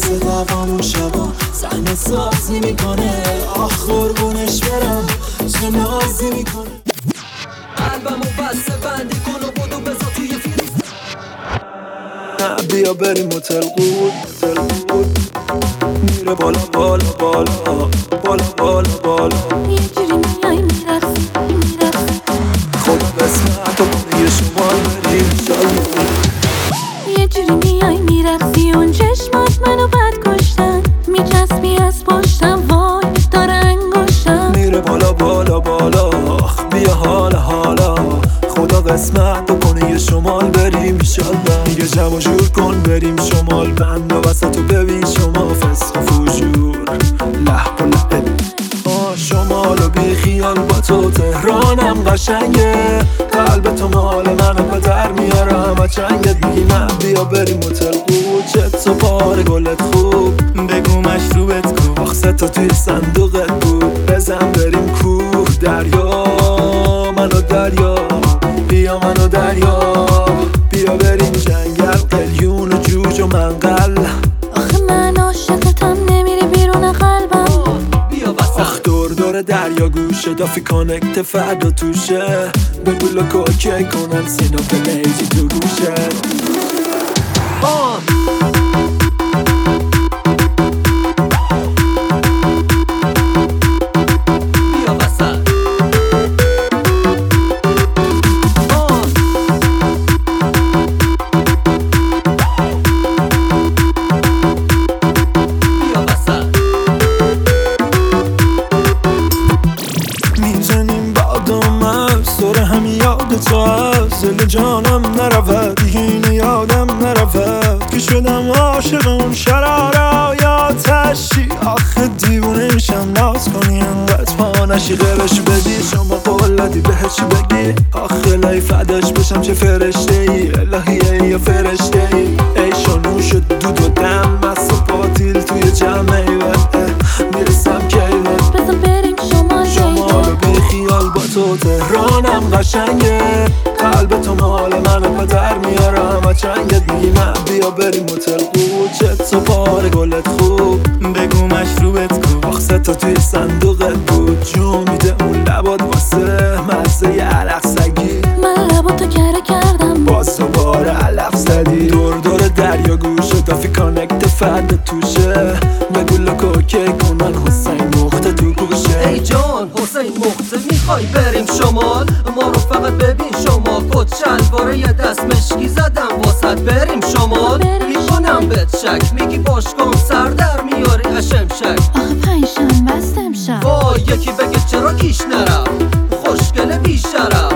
مثل دوامون شبا صحنه سازی میکنه. آخ قربونش برم چه نازی میکنه. قلبمو بسته بندی کن و بدو بزا توی فیلم. نه بیا بریم هتل قود میره بالا بالا بالا بالا بالا بالا. یه جوری میای میرقصی خدا قسمت و یه شمال بریم شال. یه جوری میای میرقصی اون چشمات منو بد کشتن. میچسبی از پشتم وای داره انگشتم. میره بالا بالا بالا بیا حالا خدا قسمت بکنه یه شمال بریم ایشالله. دیگه جمع جور کن بریم شمال بند و وسط و ببین شما فسق و فجور لح و لحب. شمال و بی خیال با تو تهرانم قشنگه. قلب تو مال منو پدر میاره همه چنگت. میگی نه بیا بریم هتل قود چت و پاره گلت خوب بگو مشروبت کو. آخ سه تا توی صندوقت بود بزن بریم کوه دریا منو دریا بیا منو دریا. بیا بریم جنگل قلیون و جوج و منقل. آخه من عاشقتم نمیری بیرون قلبم. بیا وسط آخ دور دریا گوشه دافی کانکت فردا توشه. بگو لکو اوکی کنن سینا پلیجی تو گوشه. بیا وسط بیا وسط میزنیم بادم از سر همین یاد تو از دل جانم نرود دیگه اینو یادم نرود که شدم عاشق اون شرارای آتشی. آخه دیوونه میشم ناز کنی انقدر پا نشی غیرش بدی شما قول دادی بهش بگی. آخه لای فداش بشم چه فرشته ای الهیه یا فرشته ای. ای شانوش دود و دم مست و پاتیل توی جمعه میرسم کیوت. بزن بریم شمال بی خیال با تو تهرانم قشنگه. قلب تو مال منو پدر میاره همه چنگت. میگی نه بیا بریم هتل قود چت و پاره گلت خوب بگو مشروبت کو. آخ سه تا توی صندوقت بود جو میده اون لبات واسه مزه ی علق سگی. من لباتو کره کردم باز تو باره علف زدی. دور دریا گوشه دافی کانکت فرد توشه. بگو لکو اوکی کنن حسین مخته تو گوشه. ای جان حسین مخته میخوای بریم شمال. ما رو فقط ببین شما کت شلواره یه دست مشکی زدم واسط بریم شمال. میکنم بهت شک میگی باش کن سر در میاری اشمشک. آخه پنجشنبه است امشب. وای یکی بگه چرا کیش نرفت خوشگله بیشرف.